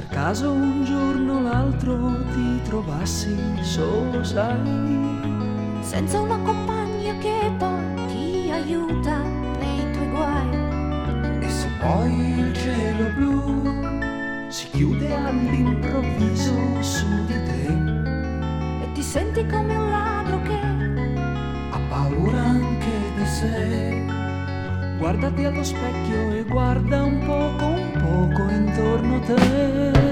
per caso un giorno o l'altro ti trovassi solo, sai, senza una compagna che poi ti aiuta nei tuoi guai. e se poi il cielo blu si chiude all'improvviso su di te E ti senti come un ladro che ha paura anche di sé, guardati allo specchio e guarda un poco intorno a te.